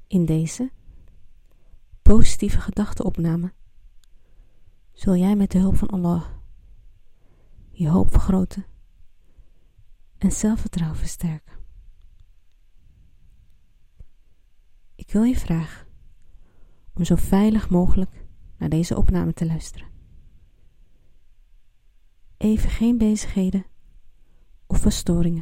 In deze positieve gedachteopname zul jij met de hulp van Allah je hoop vergroten en zelfvertrouwen versterken. Ik wil je vragen om zo veilig mogelijk naar deze opname te luisteren. Even geen bezigheden of verstoringen.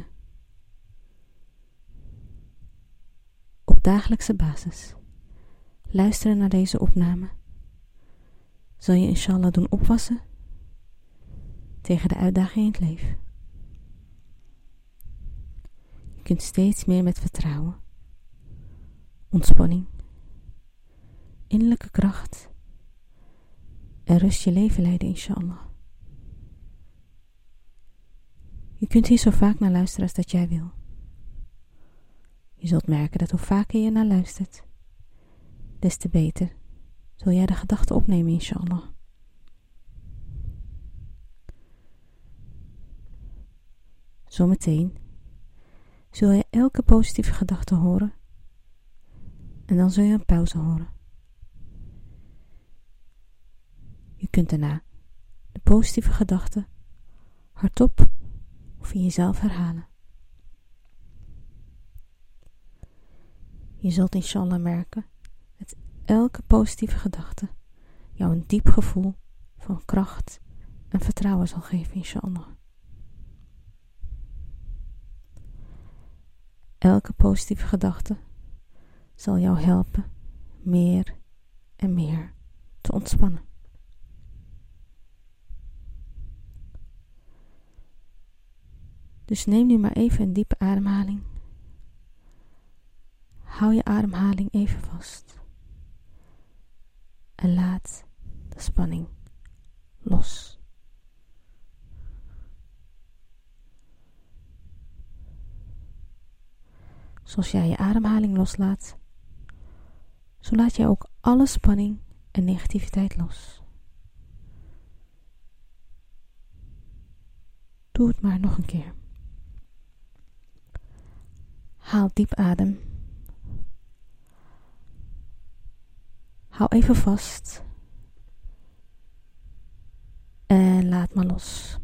Op dagelijkse basis luisteren naar deze opname zal je inshallah doen opwassen tegen de uitdagingen in het leven. Je kunt steeds meer met vertrouwen, ontspanning, innerlijke kracht en rust je leven leiden inshallah. Je kunt hier zo vaak naar luisteren als dat jij wil. Je zult merken dat hoe vaker je naar luistert, des te beter zul jij de gedachten opnemen inshallah. Zometeen zul je elke positieve gedachte horen en dan zul je een pauze horen. Je kunt daarna de positieve gedachte hardop of in jezelf herhalen. Je zult inshallah merken dat elke positieve gedachte jou een diep gevoel van kracht en vertrouwen zal geven inshallah. Elke positieve gedachte zal jou helpen meer en meer te ontspannen. Dus neem nu maar even een diepe ademhaling. Hou je ademhaling even vast. En laat de spanning los. Zoals jij je ademhaling loslaat, zo laat jij ook alle spanning en negativiteit los. Doe het maar nog een keer. Haal diep adem. Hou even vast. En laat maar los.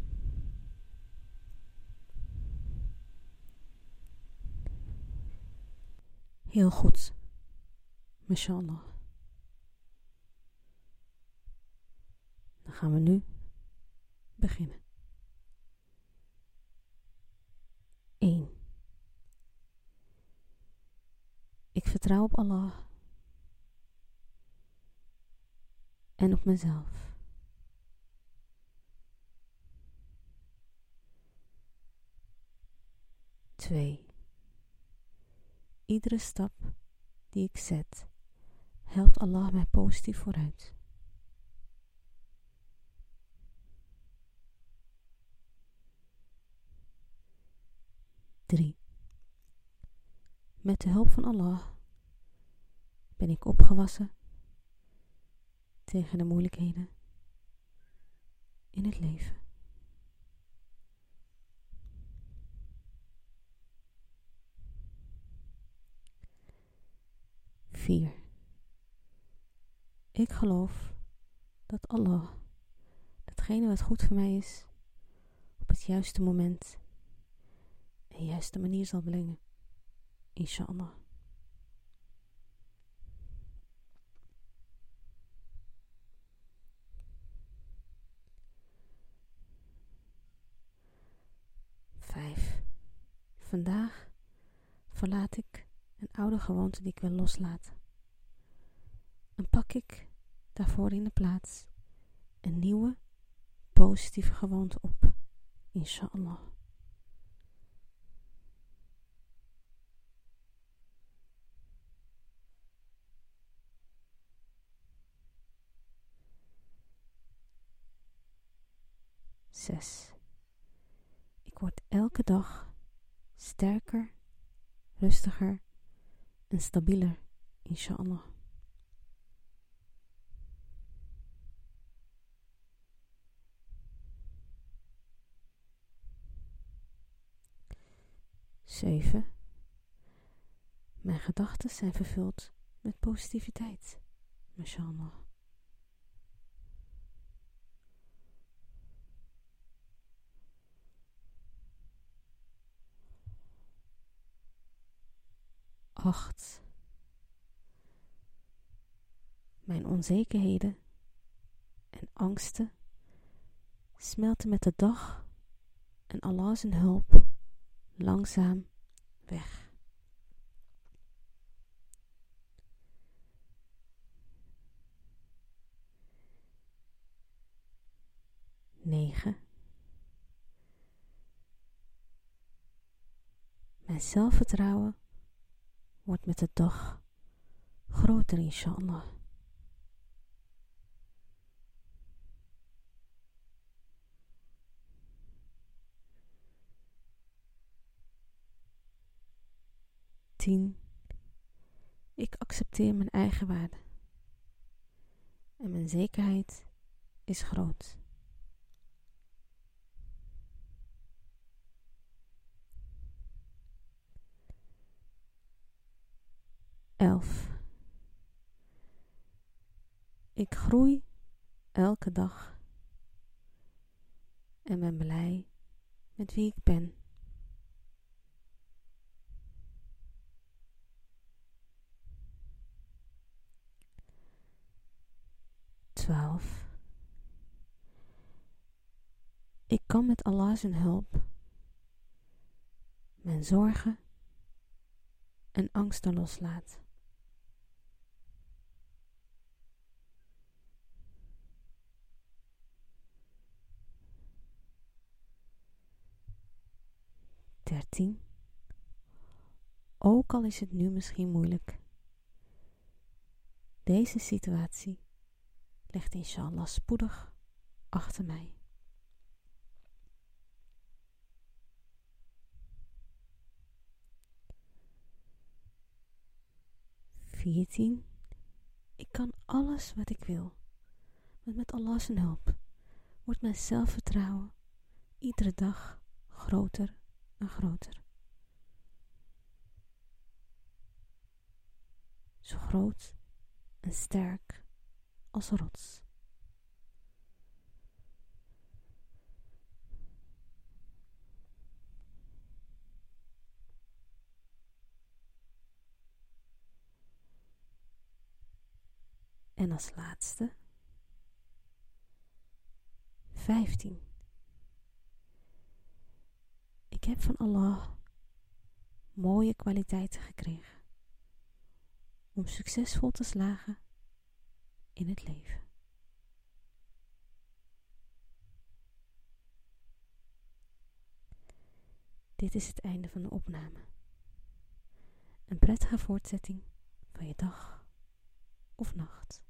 Heel goed. Mashallah. Dan gaan we nu beginnen. 1. Ik vertrouw op Allah en op mezelf. 2. Iedere stap die ik zet, helpt Allah mij positief vooruit. 3. Met de hulp van Allah ben ik opgewassen tegen de moeilijkheden in het leven. 4. Ik geloof dat Allah datgene wat goed voor mij is op het juiste moment en juiste manier zal brengen. Inshallah. 5. Vandaag verlaat ik een oude gewoonte die ik wil loslaten. En pak ik daarvoor in de plaats een nieuwe, positieve gewoonte op. Inshallah. 6. Ik word elke dag sterker, rustiger en stabieler, inshallah. 7. Mijn gedachten zijn vervuld met positiviteit. Mashallah. Acht. Mijn onzekerheden en angsten smelten met de dag en Allah zijn hulp langzaam weg. 9. Mijn zelfvertrouwen wordt met de dag groter, inshallah. 10. Ik accepteer mijn eigen waarde. En mijn zekerheid is groot. 11. Ik groei elke dag en ben blij met wie ik ben. 12. Ik kan met Allah zijn hulp mijn zorgen en angsten loslaten. 13. Ook al is het nu misschien moeilijk, deze situatie ligt inshallah spoedig achter mij. 14. Ik kan alles wat ik wil, want met Allah zijn hulp wordt mijn zelfvertrouwen iedere dag groter en groter. Zo groot en sterk als een rots. En als laatste 15. Ik heb van Allah mooie kwaliteiten gekregen om succesvol te slagen in het leven. Dit is het einde van de opname. Een prettige voortzetting van je dag of nacht.